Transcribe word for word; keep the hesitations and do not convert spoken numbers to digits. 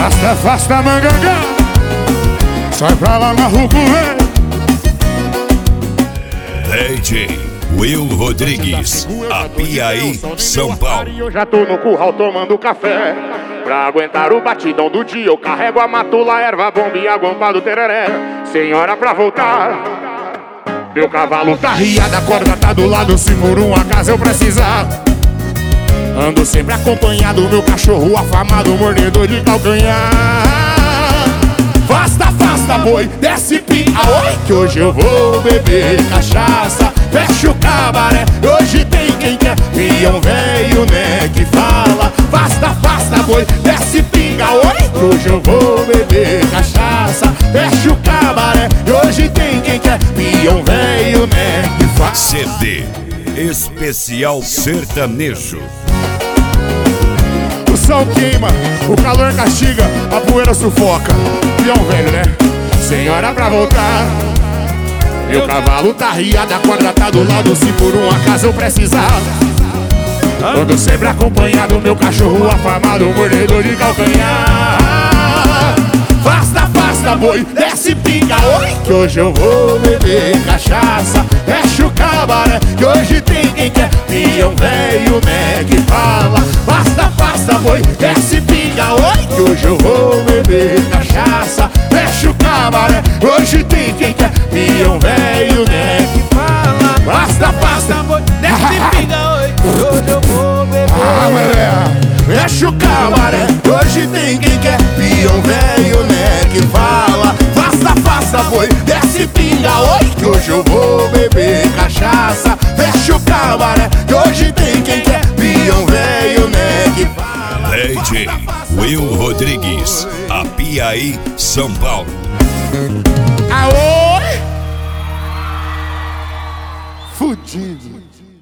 Afasta, afasta, mangangá. Sai pra lá na rua, D J Will Rodrigues, Apiaí, São Paulo. Eu já tô no curral tomando café. Pra aguentar o batidão do dia, eu carrego a matula, erva, bomba e a guampa do tereré. Senhora pra voltar, meu cavalo tá riado, a corda tá do lado, se por um acaso eu precisar. Ando sempre acompanhado, meu cachorro afamado, mordedor de calcanhar. Afasta, afasta, boi, desce pinga, oi, que hoje eu vou beber cachaça. Fecha o cabaré, hoje tem quem quer, peão velho, né, que fala. Afasta, afasta, boi, desce pinga, oi, que hoje eu vou beber cachaça. Fecha o cabaré, hoje tem quem quer, peão velho, né, que fala. C D Especial Sertanejo. O sol queima, o calor castiga, a poeira sufoca. Peão velho, né? Senhora pra voltar, meu cavalo tá riado, a corda tá do lado, se por um acaso eu precisar. Ando sempre acompanhado, meu cachorro afamado, mordedor de calcanhar. Afasta, afasta, boi, desce pinga, oi, que hoje eu vou beber cachaça. Fecha o cabaré, que hoje tem quem quer, peão velho, né, que fala. Afasta, afasta, boi, desce pinga, oi, que hoje eu vou beber cachaça. Fecha o cabaré, hoje tem quem quer, peão velho, né, que fala. Afasta, afasta, boi, desce pinga, oi, que hoje eu vou beber. Ah, mulher, fecha o cabaré, hoje tem quem quer, peão velho, né, que fala. Afasta, afasta, boi, desce pinga, oi, que hoje eu vou beber cachaça. Fecha o cabaré, que hoje tem quem quer, peão velho, né, que fala. D J Will Rodrigues, Apiaí, São Paulo. Aô! Fudido.